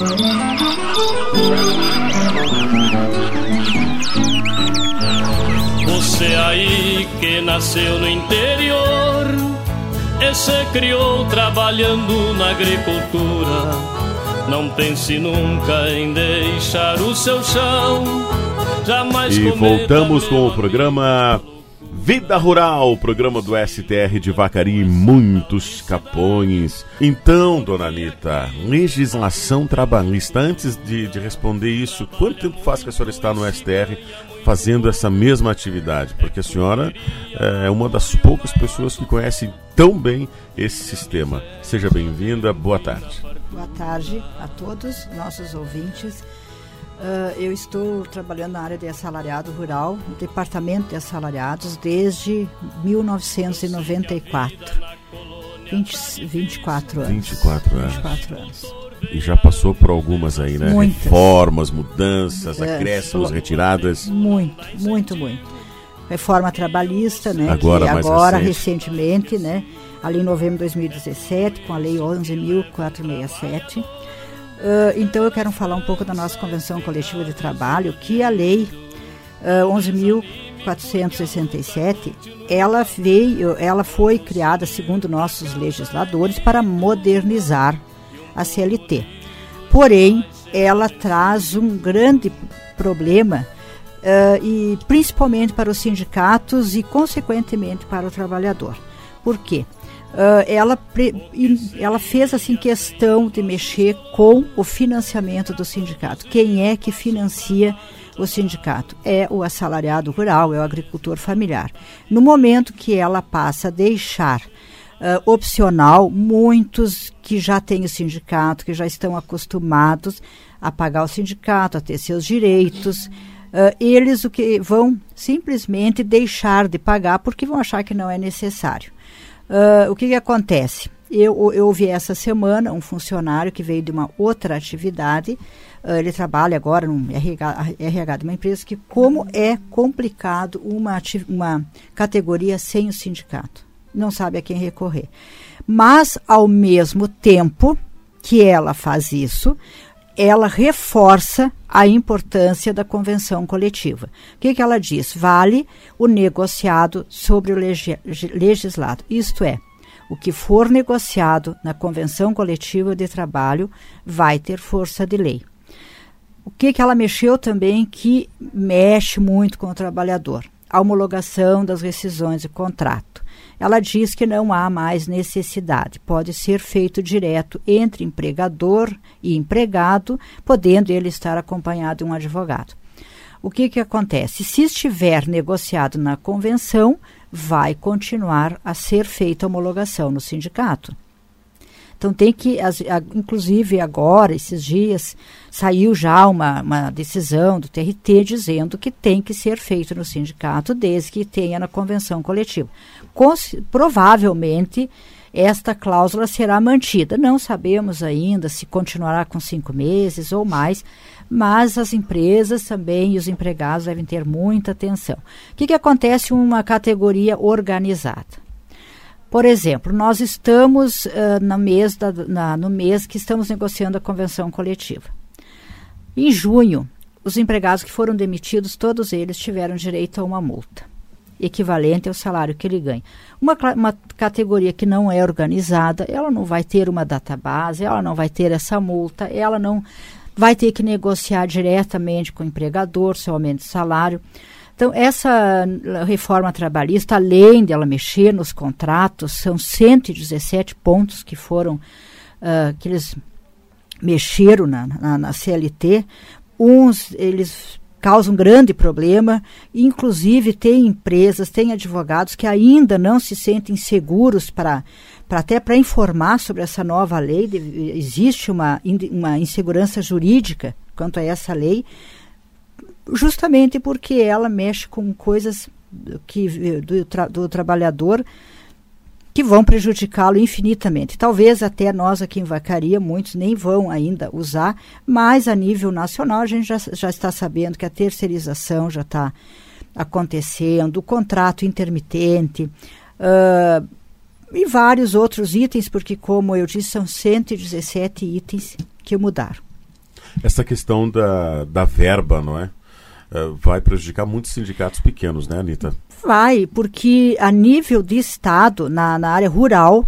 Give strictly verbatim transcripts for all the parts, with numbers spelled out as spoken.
Você aí que nasceu no interior e se criou trabalhando na agricultura, não pense nunca em deixar o seu chão, jamais. E voltamos com o programa Vida Rural, o programa do S T R de Vacaria e muitos capões. Então, dona Anita, legislação trabalhista, antes de, de responder isso, quanto tempo faz que a senhora está no S T R fazendo essa mesma atividade? Porque a senhora é uma das poucas pessoas que conhecem tão bem esse sistema. Seja bem-vinda, boa tarde. Boa tarde a todos nossos ouvintes. Uh, eu estou trabalhando na área de assalariado rural, no departamento de assalariados, desde mil novecentos e noventa e quatro. vinte, vinte e quatro anos. vinte e quatro anos. vinte e quatro anos. E já passou por algumas aí, né? Muitas. Reformas, mudanças, É, acréscimos, so- retiradas. Muito, muito, muito. Reforma trabalhista, né? Agora, que mais agora recente. recentemente, né? Ali em novembro de dois mil e dezessete, com a Lei onze mil quatrocentos e sessenta e sete. Uh, então eu quero falar um pouco da nossa Convenção Coletiva de Trabalho, que a Lei uh, onze mil quatrocentos e sessenta e sete, ela veio, ela foi criada, segundo nossos legisladores, para modernizar a C L T. Porém, ela traz um grande problema, uh, e principalmente para os sindicatos e, consequentemente, para o trabalhador. Por quê? Uh, ela, ela fez assim questão de mexer com o financiamento do sindicato. Quem é que financia o sindicato? É o assalariado rural, é o agricultor familiar. No momento que ela passa a deixar uh, opcional, muitos que já têm o sindicato, que já estão acostumados a pagar o sindicato, a ter seus direitos, uh, eles o que vão simplesmente deixar de pagar porque vão achar que não é necessário. Uh, o que, que acontece? Eu, eu ouvi essa semana um funcionário que veio de uma outra atividade, uh, ele trabalha agora no R H, R H de uma empresa, que como é complicado uma, uma categoria sem o sindicato, não sabe a quem recorrer. Mas, ao mesmo tempo que ela faz isso, ela reforça a importância da convenção coletiva. O que, que ela diz? Vale o negociado sobre o legi- legislado. Isto é, o que for negociado na convenção coletiva de trabalho vai ter força de lei. O que, que ela mexeu também que mexe muito com o trabalhador? A homologação das rescisões de contrato. Ela diz que não há mais necessidade, pode ser feito direto entre empregador e empregado, podendo ele estar acompanhado de um advogado. O que, que acontece? Se estiver negociado na convenção, vai continuar a ser feita a homologação no sindicato. Então tem que, as, a, inclusive agora, esses dias, saiu já uma, uma decisão do T R T dizendo que tem que ser feito no sindicato desde que tenha na convenção coletiva. Cons, provavelmente esta cláusula será mantida. Não sabemos ainda se continuará com cinco meses ou mais, mas as empresas também e os empregados devem ter muita atenção. O que, que acontece em uma categoria organizada? Por exemplo, nós estamos uh, no, mês da, na, no mês que estamos negociando a convenção coletiva. Em junho, os empregados que foram demitidos, todos eles tiveram direito a uma multa, equivalente ao salário que ele ganha. Uma, uma categoria que não é organizada, ela não vai ter uma database, ela não vai ter essa multa, ela não vai ter que negociar diretamente com o empregador seu aumento de salário. Então, essa reforma trabalhista, além de ela mexer nos contratos, são cento e dezessete pontos que foram, uh, que eles mexeram na, na, na C L T. Uns, eles causam um grande problema, inclusive tem empresas, tem advogados que ainda não se sentem seguros para, para até para informar sobre essa nova lei. De, existe uma, uma insegurança jurídica quanto a essa lei, justamente porque ela mexe com coisas que, do, tra, do trabalhador que vão prejudicá-lo infinitamente. Talvez até nós aqui em Vacaria, muitos nem vão ainda usar, mas a nível nacional a gente já, já está sabendo que a terceirização já está acontecendo, o contrato intermitente, uh, e vários outros itens, porque, como eu disse, são cento e dezessete itens que mudaram. Essa questão da, da verba, não é? Uh, vai prejudicar muitos sindicatos pequenos, né, Anitta? Vai, porque a nível de estado, na, na área rural,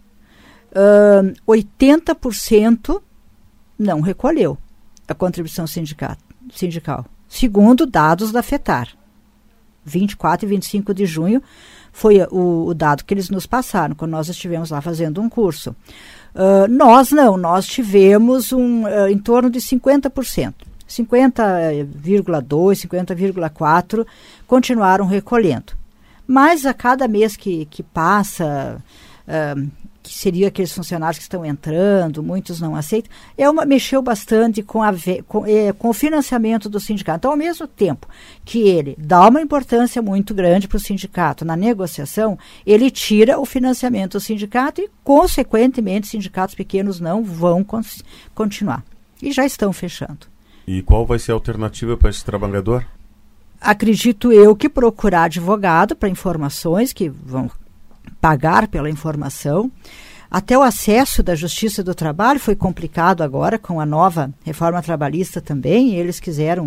uh, oitenta por cento não recolheu a contribuição sindicato, sindical, segundo dados da FETAR. vinte e quatro e vinte e cinco de junho foi o, o dado que eles nos passaram, quando nós estivemos lá fazendo um curso. Uh, nós não, nós tivemos um, uh, em torno de cinquenta por cento. cinquenta vírgula dois por cento, cinquenta vírgula quatro por cento continuaram recolhendo. Mas a cada mês que, que passa, uh, que seria aqueles funcionários que estão entrando, muitos não aceitam, é uma, mexeu bastante com, a, com, é, com o financiamento do sindicato. Então, ao mesmo tempo que ele dá uma importância muito grande para o sindicato na negociação, ele tira o financiamento do sindicato e, consequentemente, sindicatos pequenos não vão cons- continuar. E já estão fechando. E qual vai ser a alternativa para esse trabalhador? Acredito eu que procurar advogado para informações que vão pagar pela informação. Até o acesso da Justiça do Trabalho foi complicado agora com a nova reforma trabalhista também. Eles quiseram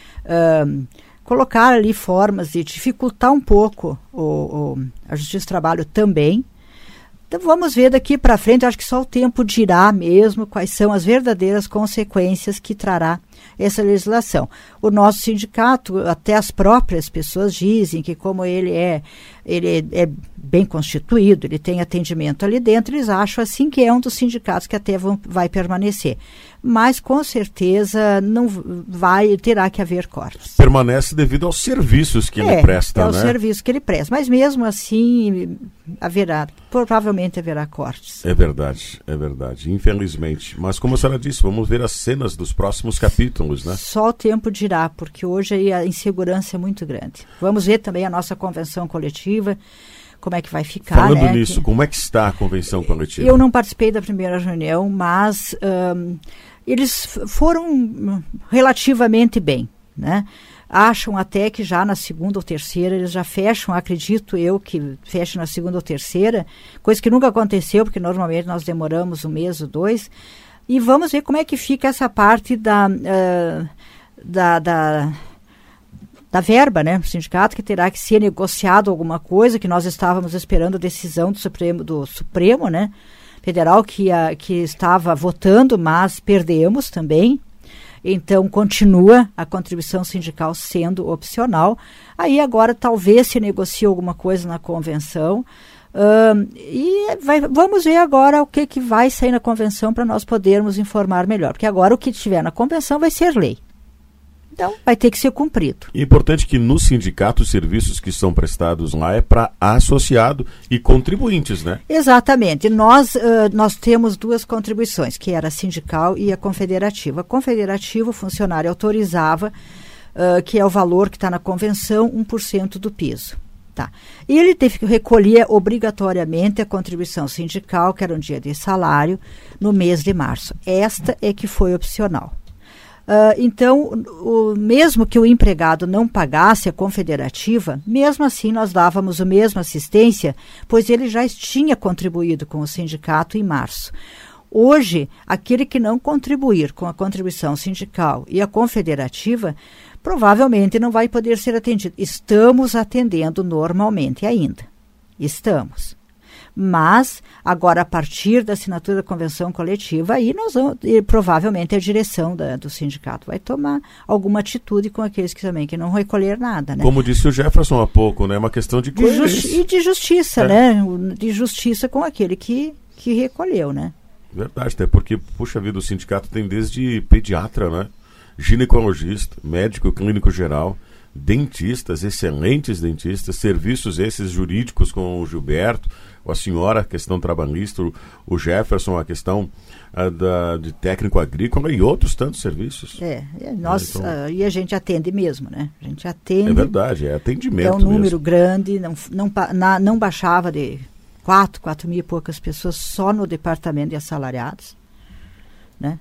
uh, colocar ali formas de dificultar um pouco o, o, a Justiça do Trabalho também. Então vamos ver daqui para frente, acho que só o tempo dirá mesmo quais são as verdadeiras consequências que trará essa legislação. O nosso sindicato, até as próprias pessoas dizem que como ele é, ele é, é bem constituído, ele tem atendimento ali dentro, eles acham assim que é um dos sindicatos que até vão, vai permanecer. Mas com certeza não vai, terá que haver cortes. Permanece devido aos serviços que é, ele presta, é né? É o serviço que ele presta, mas mesmo assim haverá, provavelmente haverá cortes. É verdade, é verdade, infelizmente. Mas como a senhora disse, vamos ver as cenas dos próximos capítulos, né? Só o tempo dirá, porque hoje aí a insegurança é muito grande. Vamos ver também a nossa convenção coletiva, como é que vai ficar. Falando né, nisso, que... como é que está a convenção coletiva? Eu não participei da primeira reunião, mas um, eles foram relativamente bem, né? Acham até que já na segunda ou terceira eles já fecham, acredito eu que fecham na segunda ou terceira, coisa que nunca aconteceu, porque normalmente nós demoramos um mês ou dois. E vamos ver como é que fica essa parte da, uh, da, da, da verba, né? O sindicato que terá que ser negociado alguma coisa, que nós estávamos esperando a decisão do Supremo, do Supremo, né? Federal, que, a, que estava votando, mas perdemos também. Então, continua a contribuição sindical sendo opcional. Aí agora talvez se negocie alguma coisa na convenção. Uh, e vai, vamos ver agora o que, que vai sair na convenção para nós podermos informar melhor. Porque agora o que tiver na convenção vai ser lei. Então, vai ter que ser cumprido. É importante que no sindicato os serviços que são prestados lá é para associado e contribuintes, né? Exatamente. Nós, uh, nós temos duas contribuições, que era a sindical e a confederativa. A confederativa, o funcionário autorizava, uh, que é o valor que está na convenção, um por cento do piso. Tá. E ele teve que recolher obrigatoriamente a contribuição sindical, que era um dia de salário, no mês de março. Esta é que foi opcional. Uh, então, o, mesmo que o empregado não pagasse a confederativa, mesmo assim nós dávamos a mesma assistência, pois ele já tinha contribuído com o sindicato em março. Hoje, aquele que não contribuir com a contribuição sindical e a confederativa, provavelmente não vai poder ser atendido. Estamos atendendo normalmente ainda. Estamos. Mas, agora, a partir da assinatura da convenção coletiva, aí nós vamos, e provavelmente a direção da, do sindicato vai tomar alguma atitude com aqueles que também que não recolher nada, né? Como disse o Jefferson há pouco, né? É uma questão de coerência. De justi- e de justiça, é. né? De justiça com aquele que, que recolheu, né? Verdade, até porque, puxa vida, o sindicato tem desde pediatra, né? Ginecologista, médico clínico geral, dentistas, excelentes dentistas, serviços esses jurídicos com o Gilberto, a senhora, a questão trabalhista, o Jefferson, a questão a da, de técnico agrícola e outros tantos serviços. É, nós, então, uh, e a gente atende mesmo, né? A gente atende. É verdade, é atendimento É um número mesmo. grande, não, não, na, não baixava de quatro, quatro mil e poucas pessoas só no departamento de assalariados, né?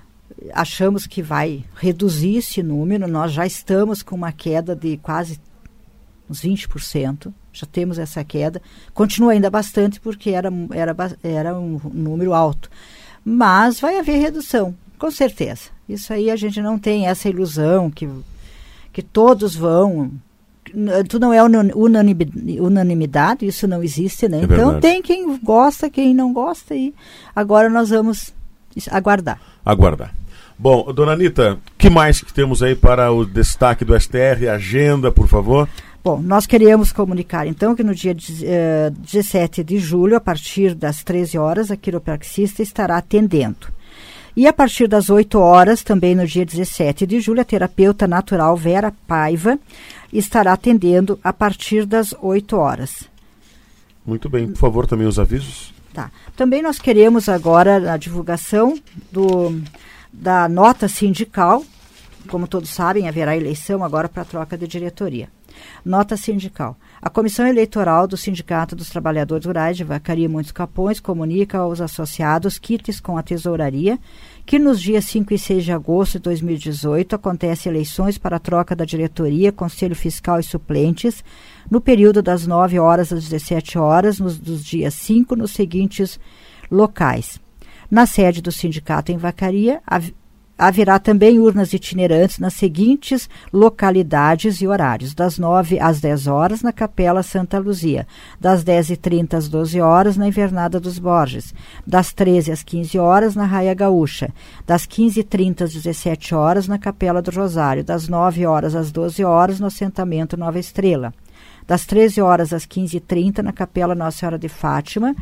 Achamos que vai reduzir esse número, nós já estamos com uma queda de quase uns vinte por cento, já temos essa queda, continua ainda bastante porque era, era, era um número alto, mas vai haver redução, com certeza. Isso aí a gente não tem essa ilusão que, que todos vão. Tu não é unanimidade, isso não existe, né? É então verdade. Tem quem gosta, quem não gosta, e agora nós vamos aguardar. Aguardar. Bom, dona Anitta, o que mais que temos aí para o destaque do S T R? Agenda, por favor. Bom, nós queríamos comunicar então que no dia uh, dezessete de julho, a partir das treze horas, a quiropraxista estará atendendo. E a partir das oito horas, também no dia dezessete de julho, a terapeuta natural Vera Paiva estará atendendo a partir das oito horas. Muito bem, por favor, também os avisos. Tá. Também nós queremos agora a divulgação do, da nota sindical. Como todos sabem, haverá eleição agora para a troca de diretoria. Nota sindical. A Comissão Eleitoral do Sindicato dos Trabalhadores Rurais de Vacaria e Muitos Capões comunica aos associados quites com a tesouraria que nos dias cinco e seis de agosto de dois mil e dezoito acontecem eleições para a troca da diretoria, Conselho Fiscal e suplentes no período das nove horas às dezessete horas, nos, dos dias cinco, nos seguintes locais. Na sede do sindicato em Vacaria, hav- haverá também urnas itinerantes nas seguintes localidades e horários: das nove às dez horas na Capela Santa Luzia, das dez e trinta às doze horas na Invernada dos Borges, das treze às quinze horas na Raia Gaúcha, das quinze e trinta às dezessete horas na Capela do Rosário, das nove horas às doze horas no assentamento Nova Estrela, das treze horas às quinze e trinta na Capela Nossa Senhora de Fátima,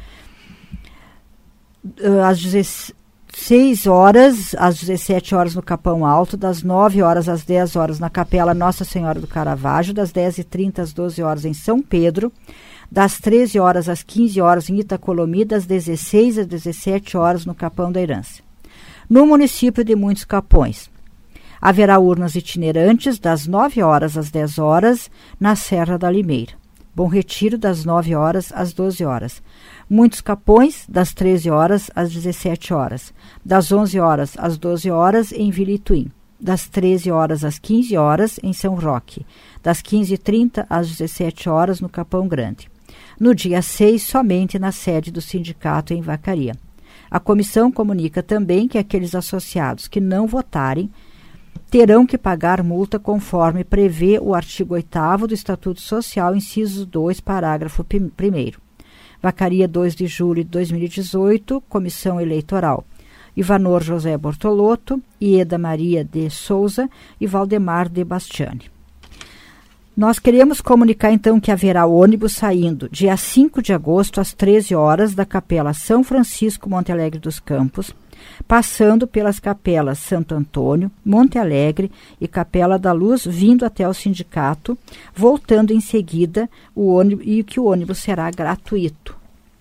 às dezesseis horas às dezessete horas no Capão Alto, das nove horas às dez horas na Capela Nossa Senhora do Caravaggio, das dez e trinta às doze horas em São Pedro, das treze horas às quinze horas em Itacolomi, das dezesseis às dezessete horas no Capão da Herança. No município de Muitos Capões, haverá urnas itinerantes das nove horas às dez horas na Serra da Limeira. Bom Retiro, das nove horas às doze horas. Muitos Capões, das treze horas às dezessete horas. Das onze horas às doze horas em Vila Ituim. Das treze horas às quinze horas em São Roque. Das quinze e trinta às dezessete horas no Capão Grande. No dia seis, somente na sede do sindicato em Vacaria. A comissão comunica também que aqueles associados que não votarem terão que pagar multa conforme prevê o artigo oitavo do Estatuto Social, inciso dois, parágrafo primeiro. Vacaria, dois de julho de dois mil e dezoito, Comissão Eleitoral: Ivanor José Bortolotto, Ieda Maria de Souza e Valdemar de Bastiani. Nós queremos comunicar então que haverá ônibus saindo dia cinco de agosto às treze horas da Capela São Francisco Monte Alegre dos Campos, passando pelas capelas Santo Antônio, Monte Alegre e Capela da Luz, vindo até o sindicato, voltando em seguida o ônibus, e que o ônibus será gratuito.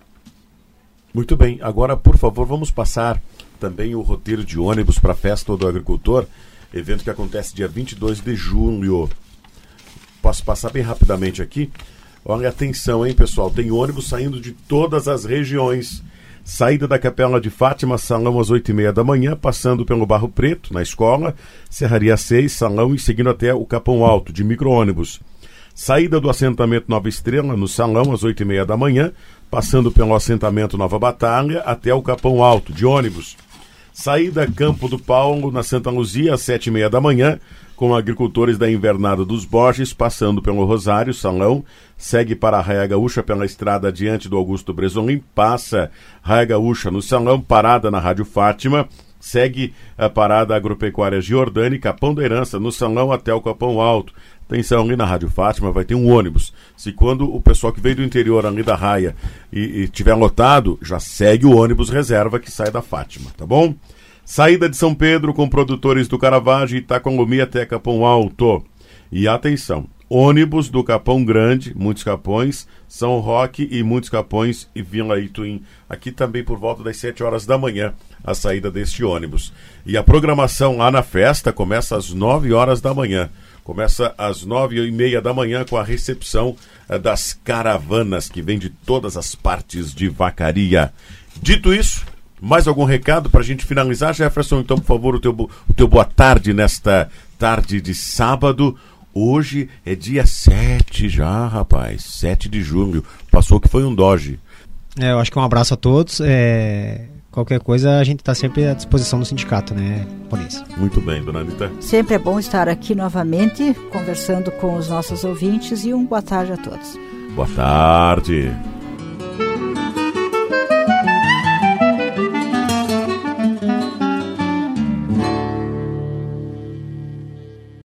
Muito bem, agora por favor vamos passar também o roteiro de ônibus para a Festa do Agricultor, evento que acontece dia vinte e dois de julho. Posso passar bem rapidamente aqui? Olha, atenção, hein, pessoal, tem ônibus saindo de todas as regiões. Saída da Capela de Fátima, salão às oito e meia da manhã, passando pelo Barro Preto, na escola, Serraria seis, salão, e seguindo até o Capão Alto, de micro-ônibus. Saída do assentamento Nova Estrela, no salão, às oito e meia da manhã, passando pelo assentamento Nova Batalha, até o Capão Alto, de ônibus. Saída Campo do Paulo, na Santa Luzia, às sete e meia da manhã, com agricultores da Invernada dos Borges, passando pelo Rosário, salão, segue para a Raia Gaúcha pela estrada adiante do Augusto Bresolim, passa Raia Gaúcha no salão, parada na Rádio Fátima, segue a parada agropecuária Giordani, Capão da Herança, no salão até o Capão Alto. Atenção, ali na Rádio Fátima vai ter um ônibus. Se quando o pessoal que veio do interior ali da Raia e, e tiver lotado, já segue o ônibus reserva que sai da Fátima, tá bom? Saída de São Pedro com produtores do Caravaggio e Itacolomi até Capão Alto. E atenção, ônibus do Capão Grande, Muitos Capões, São Roque e Muitos Capões e Vila Ituim. Aqui também por volta das sete horas da manhã a saída deste ônibus. E a programação lá na festa começa às nove horas da manhã. Começa às nove e meia da manhã com a recepção eh, das caravanas que vêm de todas as partes de Vacaria. Dito isso, mais algum recado para a gente finalizar, Jefferson? Então, por favor, o teu, o teu boa tarde nesta tarde de sábado. Hoje é dia sete já, rapaz. sete de julho. Passou que foi um doge. É, eu acho que um abraço a todos. É, qualquer coisa a gente está sempre à disposição do sindicato, né, Polícia? Muito bem, dona Anitta. Sempre é bom estar aqui novamente, conversando com os nossos ouvintes, e um boa tarde a todos. Boa tarde.